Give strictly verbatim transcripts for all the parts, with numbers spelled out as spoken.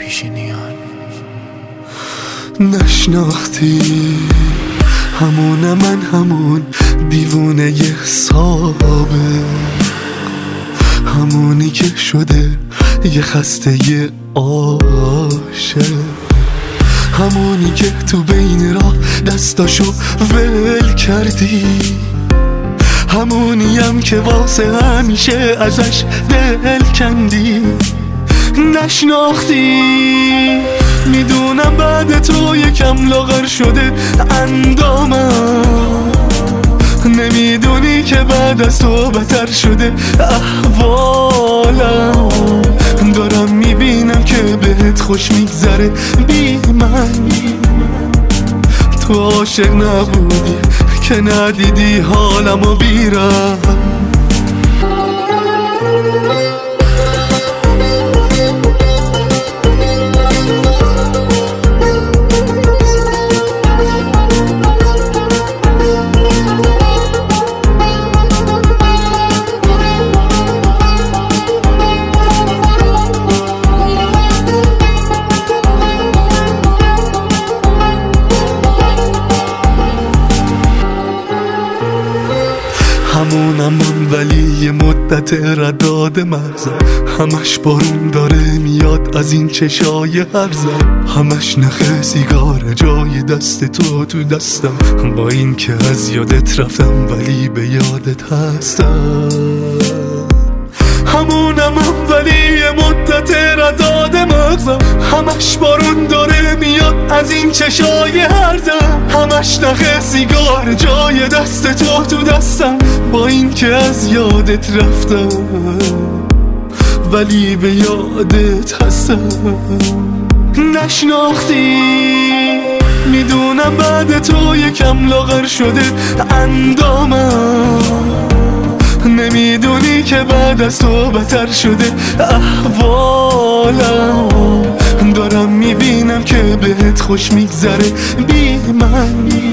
پیشینیان. نشناختی همون من، همون دیوونه حسابه، همونی که شده یه خسته یه عاشق، همونی که تو بین راه دستاشو ول کردی، همونی هم که واسه همیشه ازش دل کندی. نشناختی میدونم بعد تو یکم لاغر شده اندامم، نمیدونی که بعد از تو بدتر شده احوالم، دارم میبینم که بهت خوش میگذره بی من. تو عاشق نبودی که ندیدی حالمو بیرم. همونم من ولی یه مدت رداد مغزم، همش بارون داره میاد از این چشای هرزم، همش نخ سیگار جای دست تو تو دستم، با این که از یادت رفتم ولی به یادت هستم. همونم من ولی یه مدت رداد مغزم، همش بارون داره میاد از این چشای هرزم، همش نخ سیگار جای دست تو تو دستم، با این که از یادت رفتم ولی به یادت هستم. نشناختی میدونم بعد تو یکم لاغر شده اندامم، نمیدونی که بعد از تو بدتر شده احوالم، دارم میبینم که بهت خوش میگذره بی من.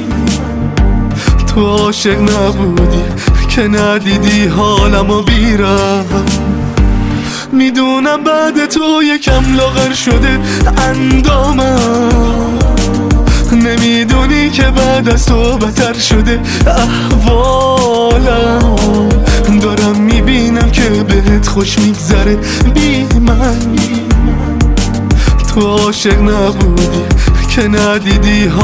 تو عاشق نبودی که ندیدی حالمو بیرم، میدونم بعد تو یکم لاغر شده اندامم، نمیدونی که بعد از تو بدتر شده احوالم، دارم میبینم که بهت خوش میگذره بی من. تو عاشق نبودی که ندیدی